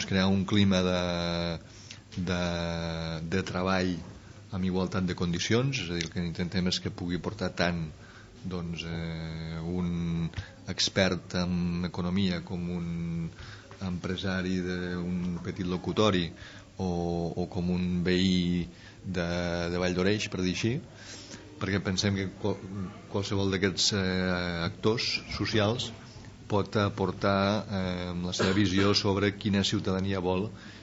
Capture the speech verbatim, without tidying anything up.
doncs, crear un clima de, de, de treball amb igualtat de condicions, és a dir, el que intentem és que pugui portar tant doncs, eh, un expert en economia com un empresari d'un petit locutori o, o com un veí de, de Vall d'Oreix, per dir així, perquè pensem que qual, qualsevol d'aquests eh, actors socials pot aportar eh, la seva visió sobre quina ciutadania vol